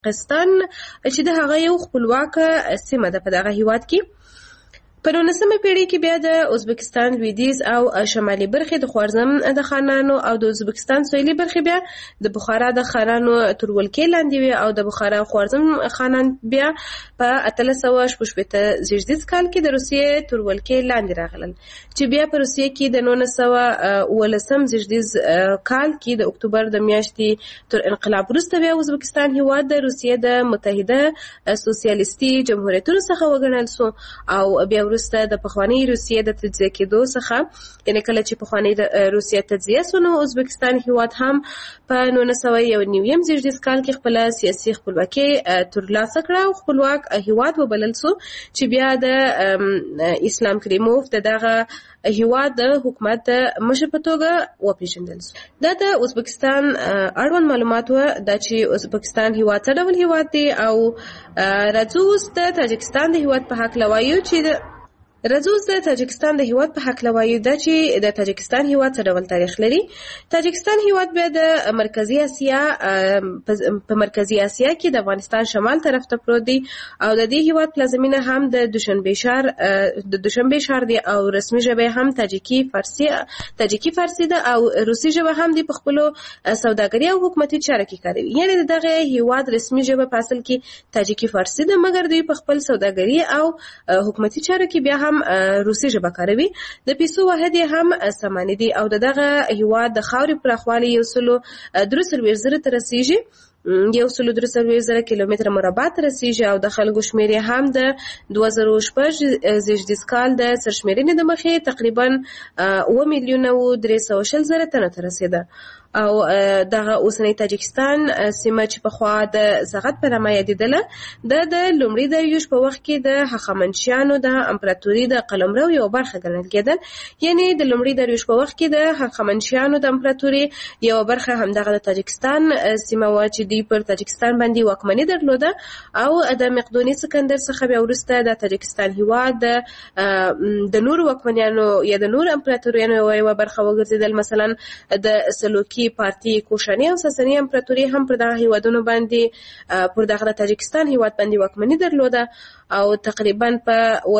ازبکستان چې د هغه یو خپلواک سیمه ده په دغه هیواد کې. په 19مه پیړۍ کې بیا د ازبکستان لویدیځ او شمالي برخې د خوارزم د خانانو او د ازبکستان سویلي برخې بیا د بخارا د خانانو تر ولکې لاندې وي او د بخارا خوارزم خانان بیا په 1886 زیږدیز کال کې د روسیې تر ولکې لاندې راغلل چې بیا په روسیې کې د 1919 زیږدیز کال کې د اکتوبر د میاشتې تر انقلاب وروسته بیا ازبکستان هیواد د روسیې د متحده سوسیالیستي جمهوریتونو څخه وګڼل شو او بیا وروسته د پخواني روسیې د تجزیه کېدو څخه یعنی کله چې پخواني روسیې تجزیه شو نو ازبکستان هیواد هم په 1991 زیږدیز کال کې خپل سیاسي خپلواکي ترلاسه کړه او خپلواک هیواد وبلل شو چې بیا د اسلام کریموف دغه هیواد د حکومت مشر په توګه وپیژندل شو. دا د ازبکستان اړوند معلومات و دا چې ازبکستان هیواد څه ډول هیواد دی او راځو اوس د تاجکستان د هیواد په حق لوایو چې راځو د تاجکستان د هیواد په حق لوایو دا چې د تاجکستان هیواد څه ډول تاریخ لري. تاجکستان هیواد بیا د مرکزی اسیا په مرکزی اسیا کې د افغانستان شمال طرف ته پروت دی او د دې هیواد پلازمینه هم د دوشنبه شهر دی او رسمي ژبه هم تاجیکی فارسی ده او روسي ژبه هم دی په خپل سوداګري او حکومتي چارو کې کاروي. یعنی دغه هیواد رسمي ژبه په اصل کې تاجیکی فارسی ده مګر دوی په خپل سوداګري او حکومتي چارو کې بیا روسي ژبه کاروي. د پیسو واحد هم سمانه دي او دغه هیواد د خاورې پراخوالی 1.3 تر رسیږي 1.3 کیلومتر مربع ته رسیږي او د خلکو شمیر هم د 2006 زیږدیز کال د سرشمیرنې د مخې تقریبا 2,300,000 تنه ته رسیده او دغه اوسنۍ تاجکستان سیمه چې په خوا د زغت په نامه یادېدله د لومړي داریوش په وخت کې د هخامنشیانو د امپراتوري د قلمرو یو برخه ګڼل کېدل. یعنی د لومړي داریوش په وخت کې د هخامنشیانو د امپراتوري یو برخه هم دغه د تاجکستان سیمه و چې دی پر تاجکستان باندې واکمني درلوده او د مقدوني سکندر څخه بیا وروسته د تاجکستان هیواد د نور واکمنانو یا د نور امپراتوریانو یو برخه وګرځیدل. مثلا د سلوکي پارتی کوشاني او ساساني امپراتوري هم پر دغه هیوادونو باندې پر دغه تاجکستان هیواد باندې واکمني درلوده او تقریبا په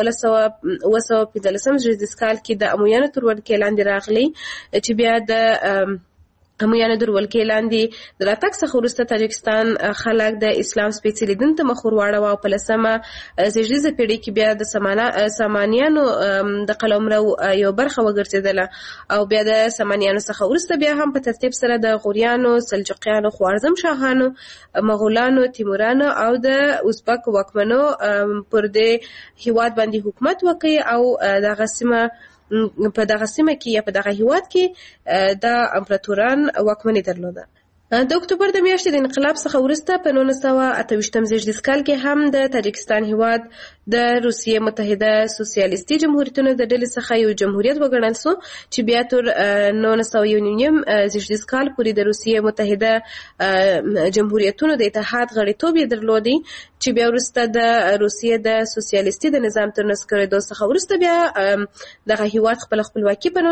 1915 زیږدیز کال کې د امویانو تر ولکې لاندې راغلی چې بیا د امویانو تر ولکې لاندې د راتګ څخه وروسته تاجکستان خلک د اسلام سپېڅلي دین ته مخ ور واړوه او په 10مه زیږدیزه پیړۍ کې بیا د سامانیانو د قلمرو یو برخه وګرځېدله او بیا د سامانیانو څخه وروسته بیا هم په ترتیب سره د غوریانو، سلجوقیانو، خوارزم شاهانو، مغولانو، تیمورانو او د ازبک واکمنو پر دې هیواد باندې حکومت وکړي او دغه سیمه په دغه سیمه کې یا په دغه هیواد کې د امپراتوران واکمني درلوده. د اکتوبر د میاشتې د انقلاب څخه وروسته په 1928 زیږدیز کال کې هم د تاجکستان هیواد د روسیې متحده سوسیالیستي جمهوریتونو د ډلې څخه یو جمهوریت وګڼل شو چې بیا تر 1991 زیږدیز کال پورې د روسیې متحده جمهوریتونو د اتحاد غړیتوب یې درلودی چې بیا وروسته د روسیې د سوسیالیستي د نظام تر نسکورېدو څخه وروسته بیا دغه هیواد خپل خپلواکي په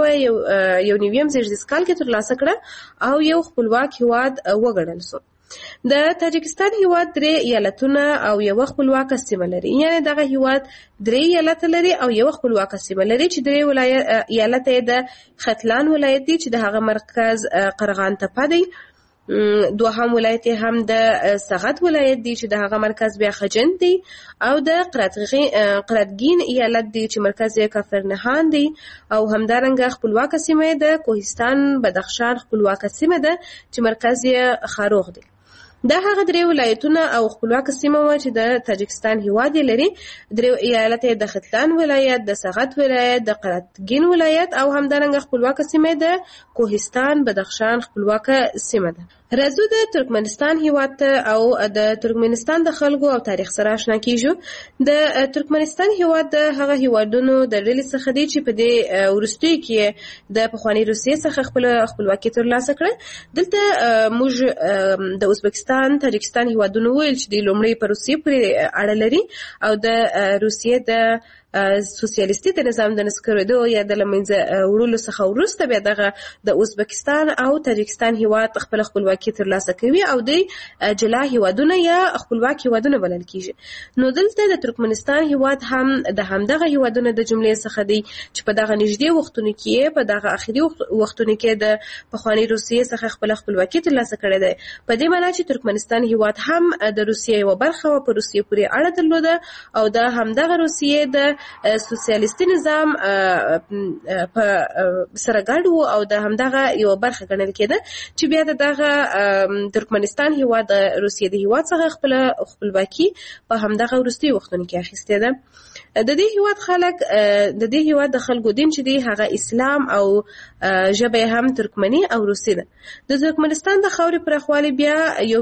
1991 زیږدیز کال کې ترلاسه کړه او یو خپلواک هیواد وګڼل شو. د تاجکستان هیواد 3 ایالتونه او یو خپلواکه سیمه لري. یعنی دغه هیواد 3 ایالت لري او یو خپلواکه سیمه لري چې 3 ایالت د ختلان ولایت دی چې د هغه مرکز قرغان تپه دی. دوهم ولایت هم د سغد ولایت دی چې د هغه مرکز بیا خجند دی او د قراتګین ایالت دی چې مرکز یې کافرنهان دی او همدارنګه خپلواکه سیمه د کوهستان بدخشان خپلواکه سیمه ده چې مرکز یې خاروغ دی. دا هغه 3 ولایتونه او خپلواکه سیمه و چې د تاجکستان هیواد لري. 3 ایالت د ختلان ولایت، د سغد ولایت، د قراتګین ولایت او همدارنګه خپلواکه سیمه د کوهستان بدخشان خپلواکه سیمه ده. راځو د ترکمنستان هیواد او د ترکمنستان د خلکو او تاریخ سره آشنا کیږو. د ترکمنستان هیواد د هغه هیوادونو د ډلې څخه دی چې په دې وروستیو کې د پخواني روسیې څخه خپلواکي ترلاسه کړه. دلته موږ د ازبکستان، تاجکستان هیوادونو ویل چې د لومړی په روسیې پورې اړه لري او د روسیې د سوسیالیستي د نظام د نسکورېدو یا د له منځه وړلو څخه وروسته بیا دغه د ازبکستان او تاجکستان هیواد خپل خپلواکي ترلاسه کوي او د جلا هیوادونه یا خپلواک هیوادونه بلل کیږي. نو دلته د ترکمنستان هیواد هم د همدغه هیوادونو د جملې څخه دی چې په دغه نږدې وختونو کې په دغه اخري وختونو کې د پخواني روسیې څخه خپل خپلواکي ترلاسه کړې ده. په دې معنی چې ترکمنستان هیواد هم د روسیې یوه برخه و، په روسیې پورې اړه درلوده او د همدغه روسیې د سوسیالیستي نظام په سره ګډ و او د همدغه یوه برخه ګڼل کېده چې بیا دغه ترکمنستان هیواد د روسیې د هیواد څخه خپل خپلواکي په همدغه وروستي وختونو کې اخیستې ده. د دې هیواد خلک د دې هیواد د خلکو دین چې دی هغه اسلام او ژبه هم ترکمني او روسي ده. د ترکمنستان د خاورې پراخوالی بیا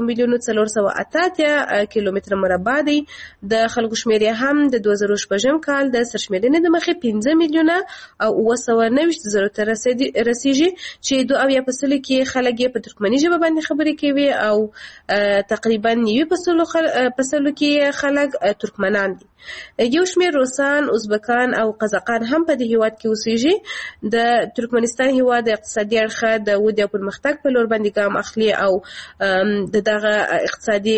1,488 کیلومتره مربع دی. د خلکو شمیر هم د 2016 کال د سرشمیرنې د مخې 15 میلیونه او 990,000 ته رسیږي چې 2% کې خلک په ترکمني ژبه باندې خبرې کوي او تقریبا 9% کې خلک ترکمنان دي. یو شمیر روسان، ازبکان او قزاقان هم په دې هیواد کې اوسېږي. د ترکمنستان هیواد د اقتصادي اړخه د ودې او پرمختګ په لور باندې ګام اخلي او د دغه اقتصادي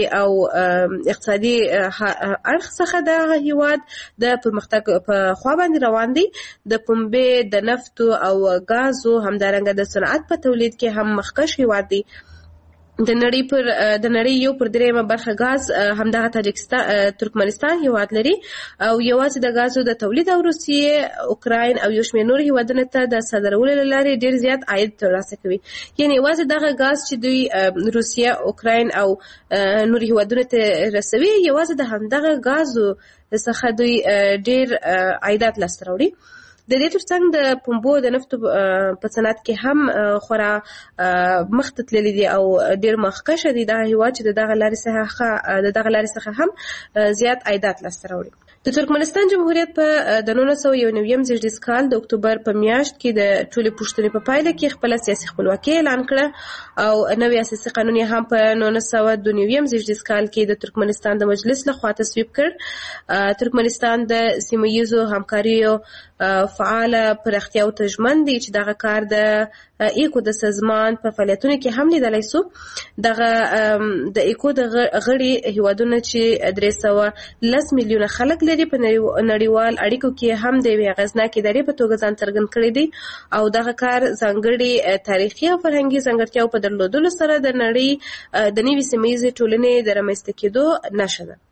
اړخ څخه دغه هیواد د پرمختګ په خوا باندې روان دی. د پنبې، د نفتو او غازو همدارنګه د صنعت په تولید کې هم مخکښ هیواد دی. د نړۍ یو پر درېیمه برخه غاز همدغه ترکمنستان هیواد لري او یوازې د غازو د تولید او روسیې، اوکراین او یو شمېر نور هیوادونو ته د صادرولو له لارې ډېر زیات عاید ترلاسه کوي. یعنې یوازې دغه غاز چې دوی روسیه، اوکراین او نور هیوادونو ته رسوي، یوازې د همدغه غازو څخه دوی ډېر عایدات لاسته راوړي. د دې ترڅنګ د پنبو د نفتو په صنعت کې هم خورا مخته تللی دي او ډېر مخکښه دي دغه هیواد چې د دغه لارې څخه هم زیات عایدات لاسته راوړي. د ترکمنستان جمهوریت په د 1991 زیږدیز کال د اکتوبر په میاشت کې د ټولې پوښتنې په پایله کې خپل سیاسي خپلواکي اعلان کړه او نوی اساسي قانون هم په 1992 زیږدیز کال کې د ترکمنستان د مجلس لخوا تصویب کړ. ترکمنستان د سیمه ییزو همکاریو فعاله پراختیا او ژمن دی چې دغه کار د ایکو د سازمان په فعالیتونو کې هم لیدلی سو. دغه د ایکو د غړي هیوادونه چې 310 میلیونه خلک لري په نړیوال اړیکو کې هم د یوې اغېزناکې ادارې په توګه ځان څرګند کړی دی او دغه کار ځانګړي تاریخي او فرهنګي ځانګړتیاو په درلودلو سره د نړۍ د نوې سیمه ییزې ټولنې د رامنځته کېدو نښه ده.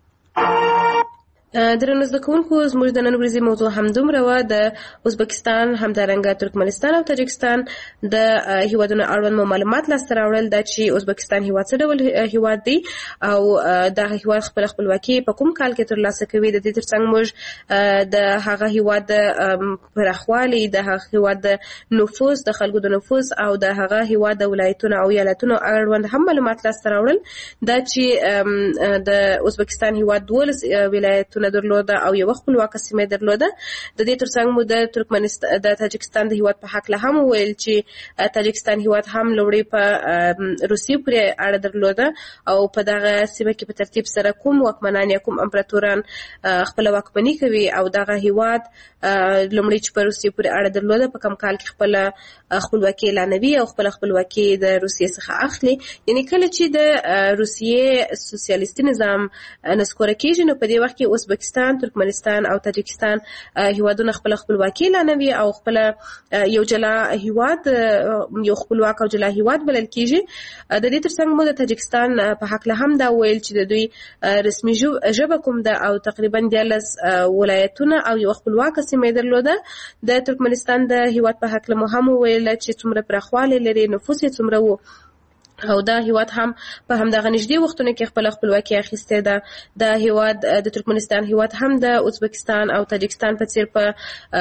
درنو زده کوونکو، زموږ د نن ورځې موضوع همدومره وه. د ازبکستان، همدارنګه ترکمنستان او تاجکستان د هیوادونو اړوند معلومات لاسته راوړل دا چې ازبکستان هیواد څه ډول هیواد دی او دغه هیواد خپل خپلواکي په کوم کال کې ترلاسه کوي. د دې ترڅنګ موږ د هغه هیواد د پراخوالي، د هغه هیواد د نفوس، د خلکو د نفوس او د هغه هیواد د ولایتونو او ایالتونو اړوند هم معلومات لاسته راوړل. دا چې د ازبکستان هیواد 12 ولایتونه درلوده او یو خپلواکه سیمه درلوده. د دې ترڅنګ مو د تاجکستان د هیواد په حق له هم ویل چې تاجکستان هیواد هم لوړې په روسیې پورې اړه درلوده او په دغه سیمه کې په ترتیب سره کوم واکمنان یا کوم امپراتوران خپل واکمني کوي او دغه هیواد لومړی چې په روسیې پورې اړه درلوده په کوم کال کې خپل خپلواکي اعلانوي او خپل خپلواکي د روسیې څخه اخلي. یعنې کله چې د روسیې سوسیالیستي نظام نسکوره کېږي نو په دې وخت کې ازبکستان، ترکمنستان او تاجکستان هیوادونه خپل خپلواکي اعلانوي او خپل یو جلا هیواد، یو خپلواک او جلا هیواد بلل کېږي. د دې ترڅنګ مو د تاجکستان په حق له هم دا ویل چې د دوی رسمي ژبه کوم ده او تقریبا 14 ولایتونه او یو خپلواکه سیمه درلوده. د ترکمنستان د هیواد په حق له مو هم ویل چې څومره پراخوالی لري، نفوس یې څومره وو او دا هیواد هم په همدغه نږدې وختونو کې خپل خپلواکي اخیستې ده. دا هیواد د ترکمنستان هیواد هم د ازبکستان او تاجکستان په څیر په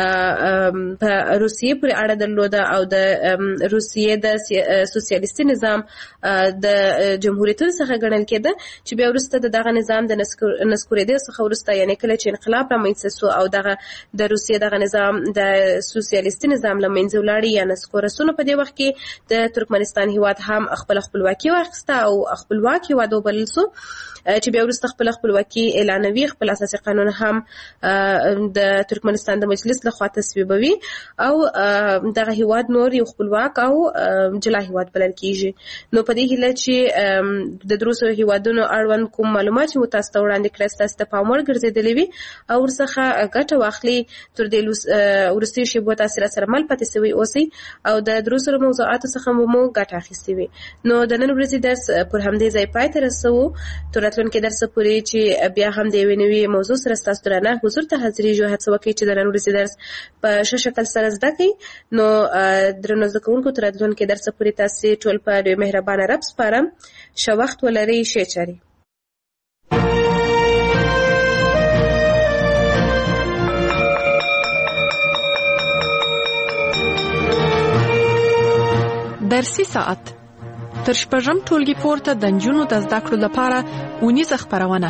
روسیې پورې اړه درلوده او د روسیې د سوسیالیستي نظام د جمهوریتونو څخه ګڼل کېده چې بیا وروسته د دغه نظام د نسکورېدو څخه وروسته یعنې کله چې انقلاب رامنځته سو او دغه د روسیې دغه نظام د سوسیالیستي نظام له منځه ولاړ یا نسکوره سو نو په دې وخت کې د ترکمنستان هیواد هم خپل خپلواکي واخیسته او خپلواک هیواد وبلل سو چې بیا وروسته خپل خپلواکي اعلانوي. خپل اساسي قانون هم د ترکمنستان د مجلس لخوا تصویبوي او دغه هیواد نور یو خپلواک او جلا هیواد بلل کیږي. نو په دې هیله چې د دروسو هیوادونو اړوند کوم معلومات چې تاسو ته وړاندې کړل تاسو ته پام ورګرځېدلې وي او ورڅخه ګټه واخلي تر دې وروستي شیبو تاسو سره مل پاتې سوي اوسئ او د دروسو موضوعاتو څخه مو ګټه اخیستې وي. نو د نن ورځې درس پر همدې ځای پای ته رسوو. تر راتلونکي درس پورې چې بیا هم د یوې نوې موضوع سره ستاسو درنه حضور ته حاضرېږو. هڅه وکړئ چې د نن ورځې درس په ښه شکل سره زده کړئ. نو درنو زده کوونکو تر راتلونکي درس پورې تاسې ټول په ډېر مهربانه رب سپارم. ښه وخت ولرئ. ښې چارې. درسي ساعت تر شپږم ټولګي پورته د نجونو د زده کړو لپاره اونیزه خپرونه.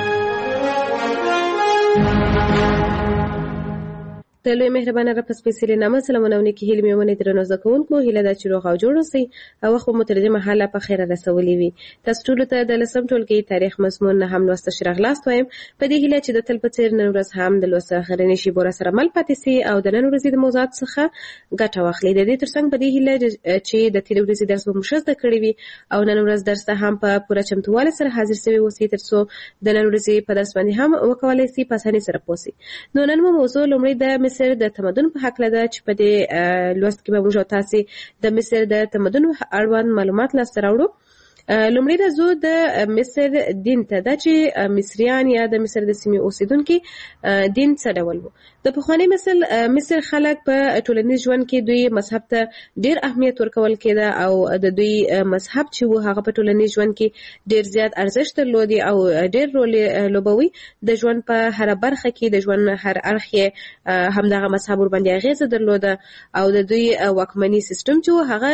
د لوی مهربانه رب سپېڅلې نامه سلامونه ونکي هیله مې ونه درنو زده کوونکو هیله دا چې روغ او جوړ اوسئ او وخت مو تر دې مهاله په خیره رسولې وي. تاسو ټولو ته د لسم ټولګي تاریخ مضمون نه هم لوسته شراغلاست وایم. په دې هیله چې د تل په څیر نن ورځ هم د لوست اخرنۍ شیبو سره مل پاتې سي او د نن ورځې د موضوعات څخه ګټه واخلئ. د دې ترڅنګ په دې هیله چې د تیر ورځې درس مو مشز د کړی وي او نن ورځ درس ته هم په پوره چمتووالی سره حاضر سوي اوسئ ترڅو د نن ورځې په درس باندې هم وکولای سي په اسانۍ سره پوه سي. نو نن مو موضوع لومړی د مصر د تمدن په حق لده چې په دې لوست کې به موږ تاسو د مصر د تمدن اړوند معلومات لاسته راوړو. لومړی راځو د مصر دین ته. دا چې مصریان یا د مصر د سیمې اوسیدونکي دین څه ډول وو. د پخواني مصر خلک په ټولنیز ژوند کې دوی مذهب ته ډیر اهمیت ورکول کېده او د دوی مذهب چې وو هغه په ټولنیز ژوند کې ډیر زیات ارزښت درلودي او ډیر رول لوبوي. د ژوند په هر برخه کې د ژوند هر اړخ همدغه مذهب ور باندې اغیزه درلوده او د دوی واکمني سیستم چې هغه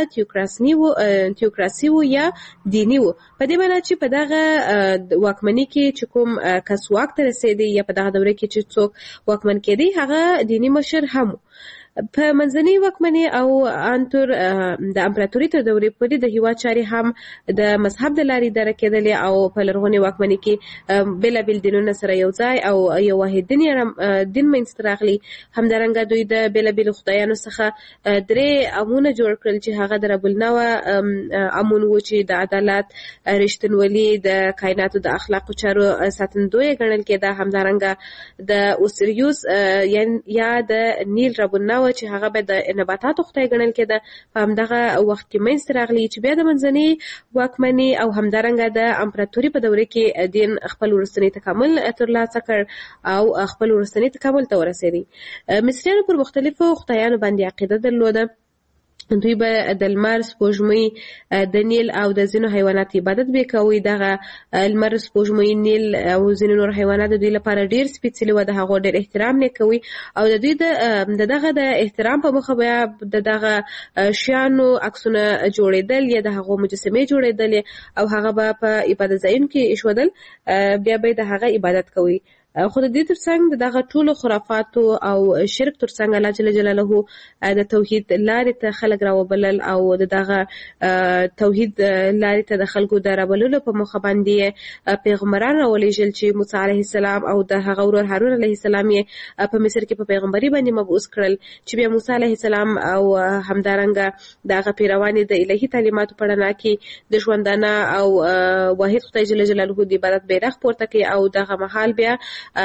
تیوکراسي وو یا دینی وو. په دې معنی چې په دغه واکمنۍ کې چې کوم کس واک ته رسېدی یا په دغه دوره کې چې څوک واکمن کېدی هغه دینی مشر هم په منځنۍ واکمنۍ او انتر د امپراتوري تر دورې پورې د هیواد چارې هم د مذهب د لارې اداره کېدلې او په لرغونې واکمنۍ کې بېلابېل دینونه سره یو ځای او یو واحد دین منځته راغلی. همدارنګه دوی د بېلابېلو خدایانو څخه درې امونه جوړ کړل چې هغه د رب النوع امون و چې د عدالت، رښتینولي، د کائناتو د اخلاقو چارو ساتندوی ګڼل کېده. همدارنګه د اوسریوس یا د نیل رب النوع چې هغه به د نباتاتو خدای ګڼل کېده په همدغه وخت کې منځته راغلی چې بیا د منځنۍ واکمنۍ او همدارنګه د امپراتوري په دوره کې دین خپل وروستنی تکامل ترلاسه کړ او خپل وروستنی تکامل ته ورسېدی. مصریانو پر مختلفو خدایانو باندې عقیده درلوده. دوی به د لمر، سپوږمۍ، د نیل او د ځینو حیواناتو عبادت به کوي. دغه لمر، سپوږمۍ، نیل او ځینو نور حیوانات د دوی لپاره ډیر سپیڅلي و، د هغو ډیر احترام نه کوي او د دوی دغه د احترام په مخه بیا دغه شیانو عکسونه جوړېدل یا د هغو مجسمې جوړېدل او هغه به په عبادت ځایونو کې ایښودل، بیا به د هغه عبادت کوي. خو د دې ترڅنګ دغه ټولو خرافاتو او شرک ترڅنګ الله جل جلاله د توحید لارې ته خلک راوبلل او دغه توحید لارې ته د خلکو د رابللو په مخه باندې پیغمبران راولېږل چې موسی علیه السلام او د هغه ورور هارون علیه السلام یې په مصر کې په پیغمبري باندې مبعوث کړل چې بیا موسی علیه السلام او همدارنګه دغه پیروان د الهي تعلیماتو په رڼا کې د ژوندانه او واحد خدای جل جلاله د عبادت بیرغ پورته کړي او دغه مهال بیا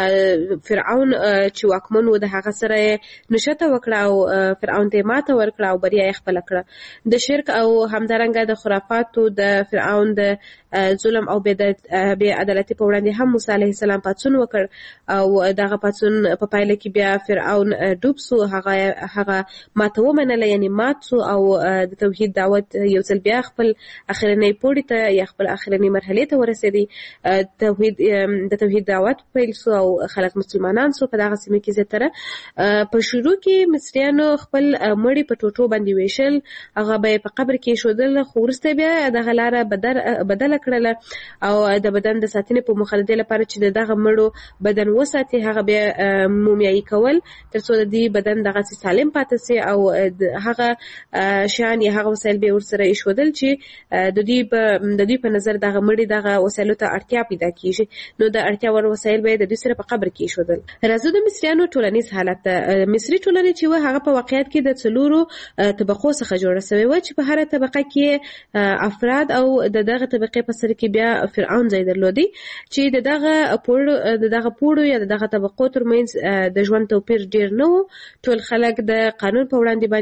فرعون چې واکمن و د هغه سره نشته وکړه او فرعون ته ماته ورکړه او بریا یې خپل کړه. د شرک او همدارنګه د خرافاتو د فرعون د ظلم او بې عدالتي په وړاندې هم موسی علیه السلام پاڅون وکړ او دغه پاڅون په پایله کې بیا فرعون ډوب سو، هغه ماته ومنله یعنی مات سو او د توحید دعوت یو ځل بیا خپل اخرنۍ پوړۍ ته یا خپل اخرنۍ مرحلې ته ورسېدی. د توحید دعوت پیل سو سو او خلک مسلمانان سو په دغه سیمه کې زیاتره په شروع کې مصریانو خپل مړی په ټوټو باندې ویشل هغه به په قبر کې شودل خو وروسته بیا د غلاره بدل کړل او د بدن د ساتنې په مخالفت لپاره چې دغه مړو بدن وساتي هغه بیا مومیایي کول ترڅو د دې بدن دغه سالم پاتې سي او هغه شان یا هغه وسایل به ورسره ایښودل چې د دې په نظر دغه مړی دغه وسایلو ته اړتیا پیدا کیږي نو د اړتیا ور وسایل به د دې سره په قبر کې ایښودل. راځو د مصریانو ټولنیز حالت مصری ټولنه چې هغه په واقعیت کې د څلورو طبقو څخه جوړه شوی و چې په هر طبقه کې افراد او دغه طبقه په سر کې بیا فرعون ځای درلودي چې دغه پوړو یا دغه طبقو ترمنځ د ژوند توپیر ډیر نه و. ټول خلک د قانون په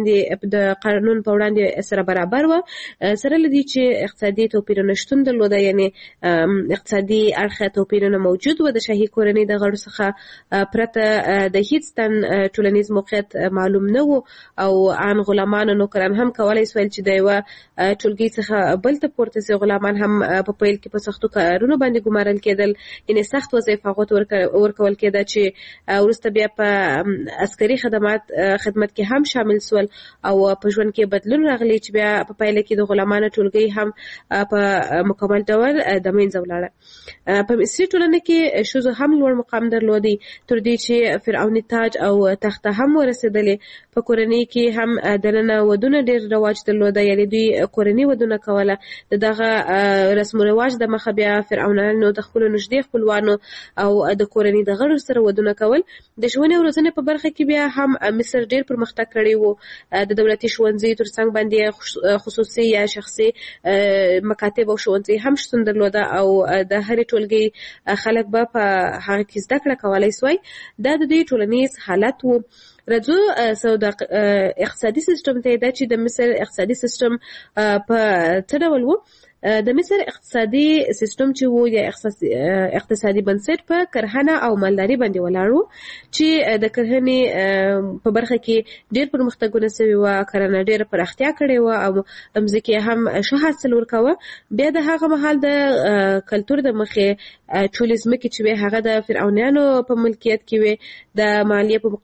وړاندې سره برابر و سره لدی چې اقتصادي توپیرونه شتون درلوده یعنی اقتصادي اړخ توپیرونه موجود و. د شاهي کورنۍ د غړو څخه پرته د هیڅ تن ټولنیز موقعیت معلوم نه و او ان غلامان او نوکران هم کولای سول چې د یو ټولګي څخه بل ته پورته سي. غلامان هم په پیل کې په سختو کارونو باندې ګمارل کېدل یعنی سخت وظیفه ورکول کېده چې ورسته بیا په عسکري خدمت کې هم شامل سول او په ژوند کې بدلون راغلی چې بیا په پایله کې د غلامانو ټولګي هم په مکمل ډول د منځه ولاړه. په مصري ټولنه کې ښځو هم لوړ مقام درلودي تر دې چې فرعوني تاج او تخته هم ورسېدلې. په کورنۍ کې هم دننه ودونه ډېر رواج درلوده یعنی دوی کورنۍ ودونه کوله. دغه رسم و رواج د مخه بیا فرعونانو د خپلو نږدې خپلوانو او د کورنۍ د غړو سره ودونه کول. د ښوونې او روزنې په برخه کې بیا هم مصر ډېر پرمختګ کړی و. د دولتي ښوونځي ترڅنګ باندې خصوصي یا شخصي مکاتب او ښوونځي هم شتون درلوده او د هرې ټولګي خلک به په هغه کې زده کړه کولای سوی. دا د دوی ټولنیز حالت و. راځو اقتصادي سیستم ته دا چې د مصر اقتصادي سیستم په څه ډول و. د مصر اقتصادي سیستم چې وو یا اقتصادي بنسټ په کرهنه او مالداري باندې ولاړ و چې د کرهنې په برخه کې ډېر پرمختګونه شوي و. کرهنه ډېر پراختیا کړې و او مځکې هم ښه حاصل ورکاوه. بیا د هغه مهال د کلتور د مخې ټولې ځمکې چې هغه د فرعونیانو په ملکیت کې وي د مالیې په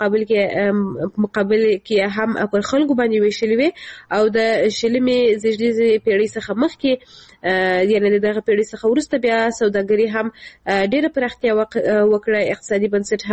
مقابل کې هم پر خلکو باندې ویشلې وي او د شلمې زیږدیزې پیړۍ څخه مخکې یعنی دغه پیړۍ څخه وروسته بیا سوداګري هم ډېره پراختیا وکړه. اقتصادي بنسټ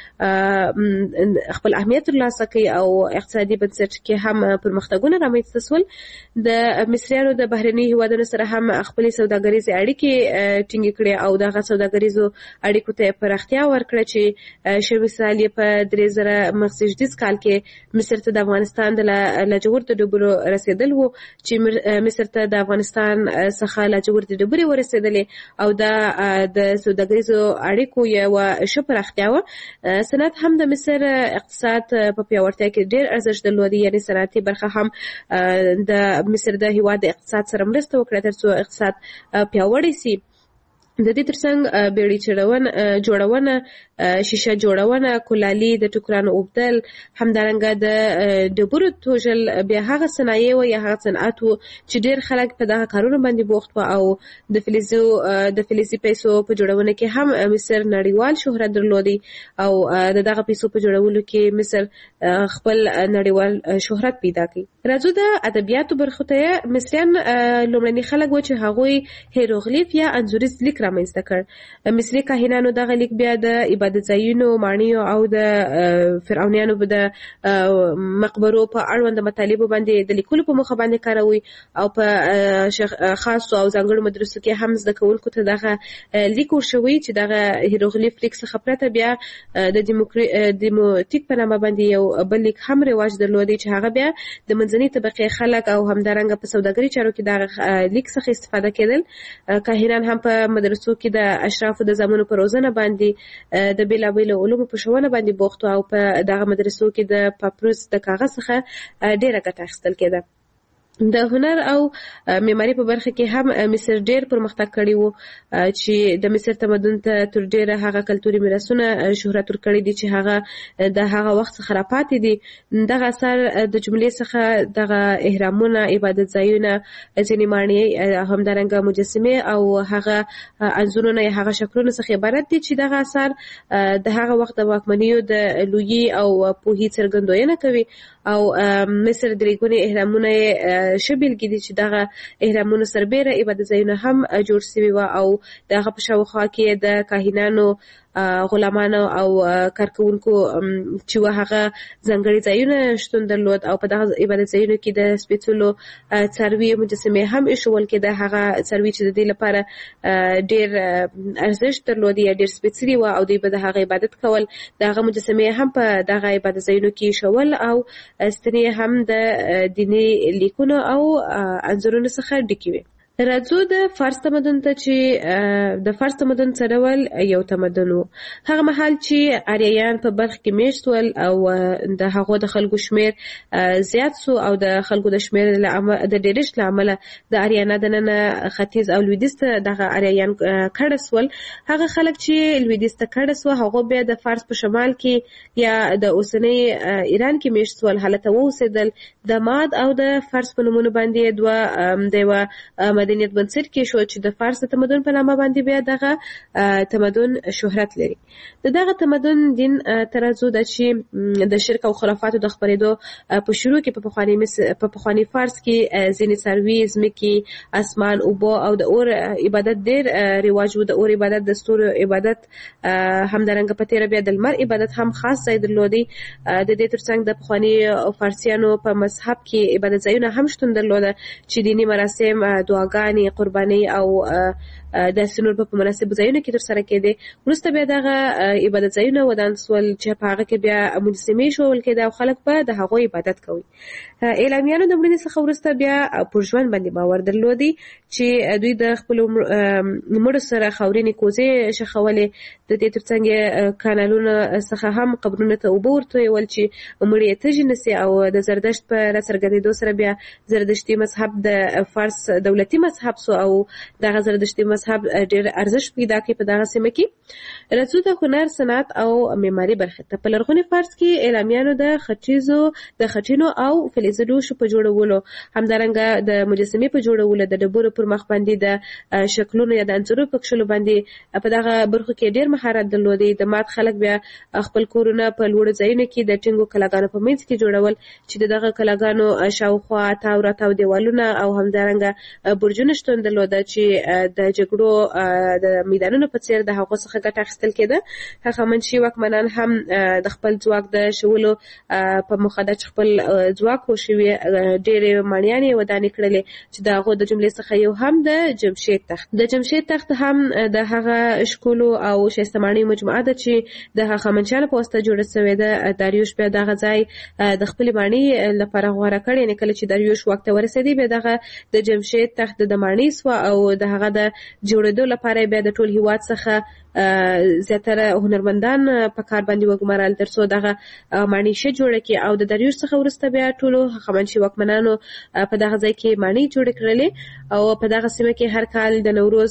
هم خپل اهمیت ترلاسه کوي او اقتصادي بنسټ کې هم پرمختګونه رامنځته شول. د مصریانو د بهرني هیوادونو سره هم خپل سوداګریزې اړیکې ټینګې کړې او دغه سوداګریزو اړیکو ته پراختیا ورکړه چې ښه مثال یې په 3000 کال کې مصر ته د افغانستان د لاجورد ډبرو رسېدل وو چې مصر ته د افغانستان څخه لاجورد ډبرې ورسېدلې او دا د سوداګریزو اړیکو یوه ښه پراختیا وه. صنعت هم د مصر اقتصاد په پیاوړتیا کې ډېر ارزښت درلودی یعنی صنعتي برخه هم د مصر د هیواد د اقتصاد سره مرسته وکړه ترڅو اقتصاد پیاوړی سي. د دې ترڅنګ بیړۍ جوړونه شیشه جوړونه کولالي د ټوکرانو اوبدل همدارنګه د ډبرو توژل بیا هغه صنایع و یا هغه صنعت و چې ډېر خلک په دغه کارونو باندې بوخت و او د فلزي پیسو په جوړونه کې هم مصر نړیوال شهرت درلودي او دغه پیسو په جوړولو کې مصر خپل نړیوال شهرت پیدا کړي. راځو د ادبیاتو برخو ته. مصریان لومړني خلک و چې هغوی هیروغلیف یا انځوریز لیک رامنځته کړ. مصري کاهنانو دغه لیک بیا د عبادت ځایونو ماڼیو او د فرعونیانو د مقبرو په اړوند مطالبو باندې د لیکلو په موخه باندې کاروي او په خاصو او ځانګړو مدرسو کې هم زده کوونکو ته دغه لیک ورشوي چې دغه هیروغلیف لیک څخه پرته بیا د دیموتیک په نامه باندې یو بل لیک هم رواج درلودی چې هغه بیا د منځنۍ طبقې خلک او همدارنګه په سوداګرۍ چارو کې دغه لیک څخه استفاده کېدل. کاهنان هم په مدرسو کې د اشرافو د زامنو په روزنه باندې د بیلابیلو علومو په ښوونه باندې بوخت او په دغه مدرسو کې د پاپروس د کاغذ څخه ډېره ګټه اخیستل کېده. د هنر او معماري په برخه کې هم مصر ډېر پرمختګ کړی وو چې د مصر تمدن ته تر ډېره هغه کلتوري میراثونه شهرت ورکړي دي چې هغه د هغه وخت څخه راپاتې دي. دغه اثر د جملې څخه دغه اهرامونه، عبادت ځایونه، ځینې ماڼۍ، همدارنګه مجسمې او هغه انځورونه یا هغه شکلونه څخه عبارت دي چې دغه اثر د هغه وخت د واکمنیو د لویي او پوهې څرګندونه کوي. او مصر د ریګونی اهرامونه شبیلګي دي چې دغه اهرامونو سربېره عبادت ځایونه هم جوړ شوي و او دغه په شاوخوا کې د کاهنانو، غلامانو او کارکونکو چې هغه ځانګړي ځایونه شتون درلود او په دغه عبادت ځایونو کې د سپېڅلو څاروي مجسمې هم ایښول کېده. هغه څاروي چې د دې لپاره ډېر ارزښت درلود یا ډېر سپېڅلي وو او دوی به د هغه عبادت کول. دغه مجسمې هم په دغه عبادت ځایونو کې ایښول او ستنې هم د دیني لیکونو او انځورونو څخه ډکې وې. راځو د فارس تمدن ته چې د فارس تمدن څه ډول یو تمدن و. هغه مهال چې آریایان په برخ کې میشت ول او د هغو د خلکو شمیر زیات سو او د خلکو د شمیر د ډېرښت له امله د آریانا دننه ختیځ او لویدیځ ته دغه آریایان کډه سول. هغه خلک چې لویدیځ ته کډه سو هغه بیا د فارس په شمال کې یا د اوسنۍ ایران کې میشت ول، هلته اوسېدل. د ماد او د فارس په نومونو باندې دوه د یوه مدنیت بنسټ کې شو چې د فارس تمدن په نامه باندې بیا دغه تمدن شهرت لري. دغه تمدن دین ترازو د چې د شرک او خرافاتو د خپرېدو په شروع کې په پخواني فارس کې ځینې څاروي، ځمکې، اسمان، اوبه او د اور عبادت ډېر رواج و. د اور عبادت، د ستورو عبادت، همدارنګه په تېره بیا د لمر عبادت هم خاص ځای درلودی. د دې ترڅنګ د پخواني فارسیانو په مذهب کې عبادت ځایونه هم شتون درلوده چې دیني مراسم، دعاګانې، قرباني او داسې نور په مناسب ځایونو کې ترسره کېدې. وروسته بیا دغه عبادت ځایونه ودان سول چې په هغه کې بیا مجسمې ایښودل کېده او خلک به د هغوی عبادت کوي. اعلامیانو د مړینې څخه وروسته بیا پر ژوند باندې باور درلودی چې دوی د خپلو مړو سره خاورینې کوزې شخولې. د دې ترڅنګ کانالونو څخه هم قبرونو ته اوبه ورتویول چې مړي یې تږي نه سي. او د زردشت په راڅرګندېدو سره بیا زردشتي مذهب د فارس دولتي مذهب سو او دغه زردشتي مذهب ډېر ارزښت پیدا کړي په دغه سیمه کې. راځو د هنر، صنعت او معماري برخه ته. په لرغوني فارس کې اعلامیانو د خټینو او فلزي لوښو په جوړولو، همدارنګه د مجسمې په جوړولو، د ډبرو پر مخ باندې د شکلونو یا د انځورو په کښلو باندې په دغه برخو کې ډېر مهارت درلودی. د مات خلک بیا خپل کورونه په لوړو ځایونو کې د ټینګو کلاګانو په منځ کې جوړول چې دغه کلاګانو شاوخوا تاو راتاو دیوالونه او همدارنګه برجونه شتون درلوده چې د جګړو د میدانونو په څیر د هغو څخه ګټه اخیستل کېده. هغه منشي واکمنان هم د خپل ځواک د شولو په موخه د خپل ځواک وشوي ډېرې ماڼیانې ودانې کړلې چې د هغو د جملې څخه یو هم د جمشید تخت. د جمشید تخت هم د هغه ښکلو او ښایسته ماڼیو مجموعه ده چې د هخامنشیانو په واسطه جوړه سوې ده. داریوش بیا دغه ځای د خپلې ماڼۍ لپاره غوره کړ. یعنې کله چې داریوش واک ته ورسېدی بیا دغه د جمشید تخت د ماڼۍ سوه او د هغه د جوړېدو لپاره بیا د ټول هیواد څخه زیاتره هنرمندان په کار باندې وګمارل ترڅو دغه ماڼۍ ښه جوړه کړي. او د داریوش څخه وروسته بیا ټولو هخامنشي واکمنانو په دغه ځای کې ماڼۍ جوړې کړلې او په دغه سیمه کې هر کال د نوروز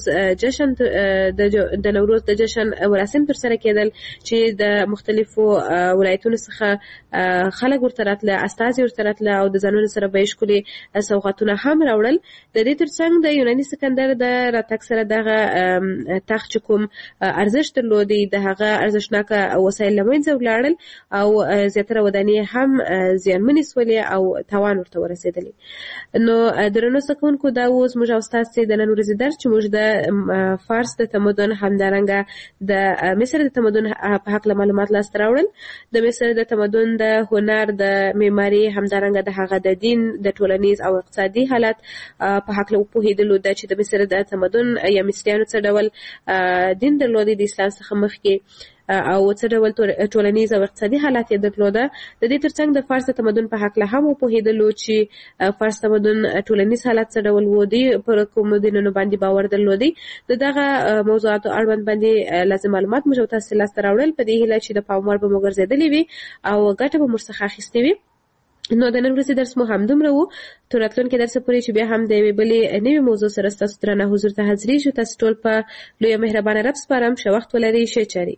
د جشن مراسم ترسره کېدل چې د مختلفو ولایتونو څخه خلک ورته راتله، استازي ورته راتله او د ځانونو سره به یې ښکلي سوغاتونه هم راوړل. د دې ترڅنګ د یوناني سکندر د راتګ سره دغه تخت چې کوم ارزښت درلودی د هغه ارزښتناکه وسایل له منځه ولاړل او زیاتره ودانۍ هم زیانمنې سولې او تاوان ورته ورسېدلی. نو درنو زده کوونکو دا و زموږ او ستاسې د نن ورځې درس چې موږ د فارس د تمدن همدارنګه د مصر د تمدن په هکله معلومات لاسته راوړل. د مصر د تمدن د هنر، د معماري، همدارنګه د هغه د دین، د ټولنیز او اقتصادي حالت په هکله وپوهېدلو ده چې د مصر د تمدن یا مصریانو څه ډول دین درلودی د اسلام څخه مخکې او څه ډول ټولنیز او اقتصادي حالات یې درلوده. د دې ترڅنګ د فارس تمدن په هکله هم وپوهېدلو چې فارس تمدن ټولنیز حالات څه ډول و، دوی پر کومو دینونو باندې باور درلودی. د دغه موضوعاتو اړوند باندې لازم معلومات موږ تاسو لاسته راوړل په دې هیله چې د پام وړ به مو ګرځېدلې وي او ګټه به مو څخه اخیستې وي. نو د نن ورځې درس مو همدومره و. تر راتلونکي درس پورې چې بیا هم د یوې بلې نوې موضوع سره ستاسو درانه حضور ته حاضرېږو. تاسو ټول په لویه مهربانه رب سپارم. ښه وخت ولرئ. ښه چارې.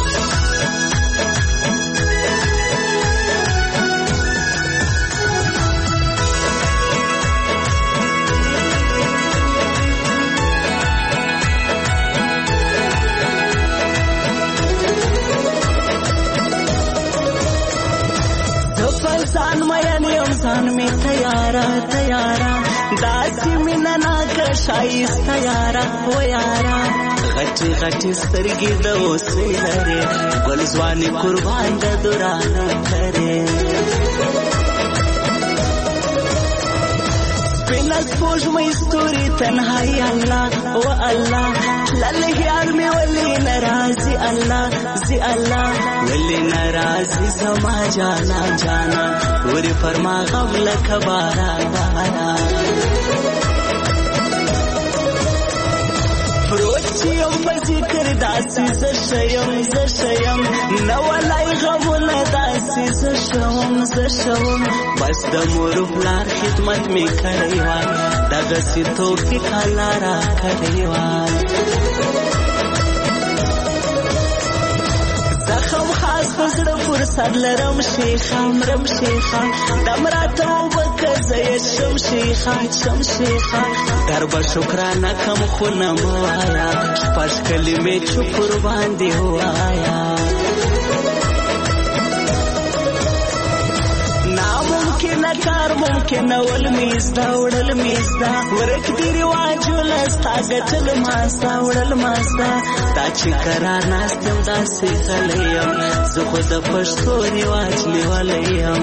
ځان مین یم ځان می تیارا تیارا داسې مینه ناکه ښایسته یارا و یارا غټې غټې سترګې د اوسې لرې ګل ځوانې قربان د دورانه کرې سپینه سپوږمۍ ستوري تنهایی الله و الله لله یار مې ولې ناراضي الله زي الله ولې ناراضي زما جانا جانا ورې فرما غم لکه باران باران پروت چې یم په ذکر داسې زه شیم نه ولی غمونه داسې زه شوم بس د مور پلار خدمت مې کړی وای دغسې توفیق الله را کړی وای زخم خاص په زړه فرصت لرم شیخه مرم شیخه دم راته وبکه زه یې شم شیخه در به شکرانه کم خو نه مه وایه شپږ کلمې چوپ ورباندې ووایه ناممکنه کار ممکنه وړل میزده ورک دی رواجونه ستا ګټل ماسته وړل ماسته دا چې کرار ناست یم داسې غلی یم زه خو د پښتو رواج لیولی یم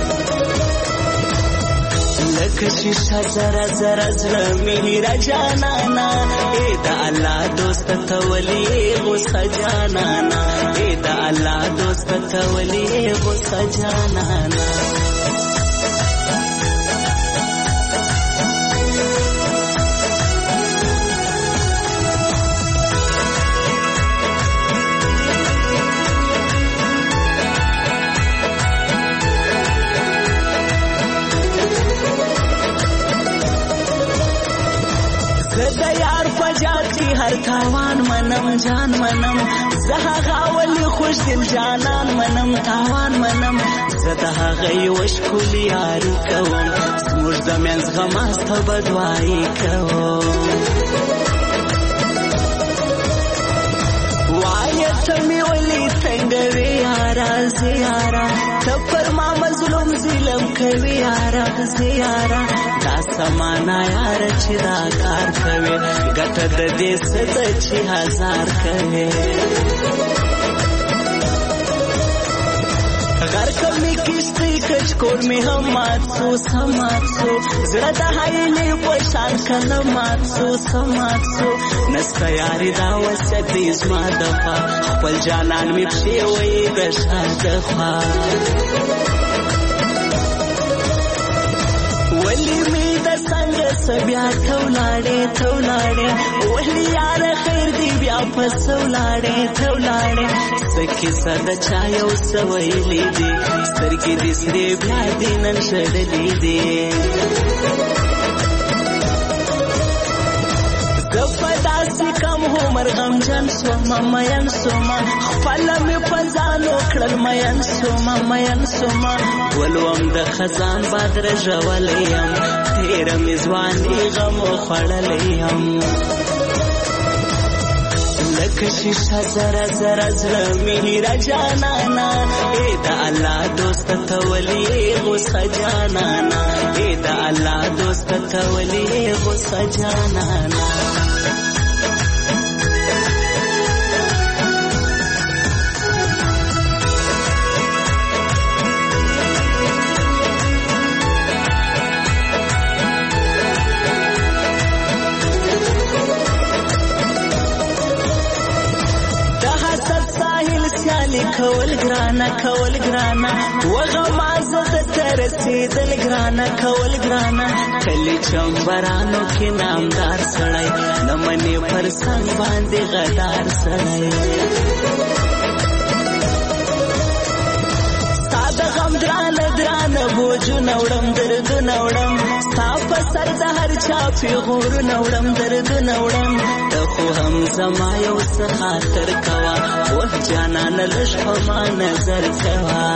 لکه شیشه زره زره زړه مې هیره جانانا ای د الله دوست ته ولې غوسه جانانا ای د الله دوست ته ولې غوسه جانانا هر تاوان منم جان منم زه هغه ولې خوش دل جانان منم تاوان منم زه د هغه یوه ښکلې یاري کوم زموږ د منځ غماسته به دعایي کوم وایه ته مې ولې تنګوې یاره زه یاره ته پر ما مظلوم ظلم کوي یاره زه یاره دا سمانه یاره چې دا کار کوي ګټه د دې څه ده چې هزار کوي غرقه مې کشتۍ کچکول مې هم مات سو زړه د هایلې په شان کله مات سو نسته یاري دا وصیت دی زما دخوا خپل جانان مې پښې وایي د شا دخوا ولی می د څنګه بیا تولاړې ولی یار خیر دی بیا پس تولاړې سکه سد چا یو سویلې دی سترګې دې سره بیا دې نن شړلې دی دفداسي کم عمر غم جن سوما مین سوما خپل می پزانو کړل مین سوما ولوم د خزان بادر ژولیم تیر میزوانی غم خړلیم لکه شیشه زره زره زړه مې هیره جانانا ای د الله دوست ته ولې غوسه جانانا ای د الله دوست ته ولې غوسه جانانا کول ګرانا وغمازه د ترسیدل ګرانا کول ګرانا کلی چمبرانو کې نامدار سړی نمنې پر څنګ باندې غدار سړی ساده غم درانه بوج سر د هر چا پیغورونه وړم دردونه وړم ته خو هم زما یو څه خاطر کوه اوه جانانه لږ په ما نظر کوه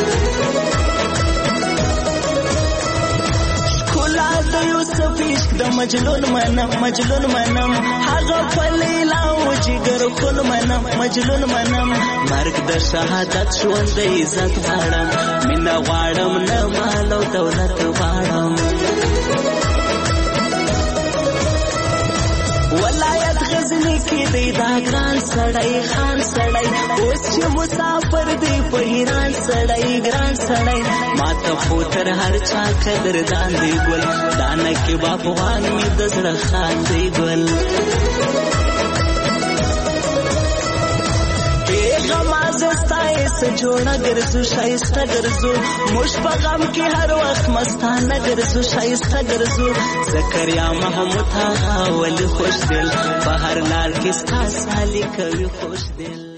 ښکلا د یوسف عشق د مجنون منم مجنون منم هغه په لیلا و جګر خون منم مجنون منم مرګ د شهادت ژوند د عزت غواړم مینه غواړم نه مال او دولت غواړم ولایت غزنی کې دی دا ګران سړی خان سړی اوس چې مسافر دی په ایران سړی ګران سړی ما ته خو تر هر چا قدردان دی ګل دانه کې باپوان مې د زړه خان دی ګل ستایس جوړه ګرځو شایسته ګرځو موږ په غم کې هر وخت مستانه ګرځو شایسته ګرځو زکریا محمود هغه ولي خوش دل په هر لار کې ستا سالي کوي خوش دل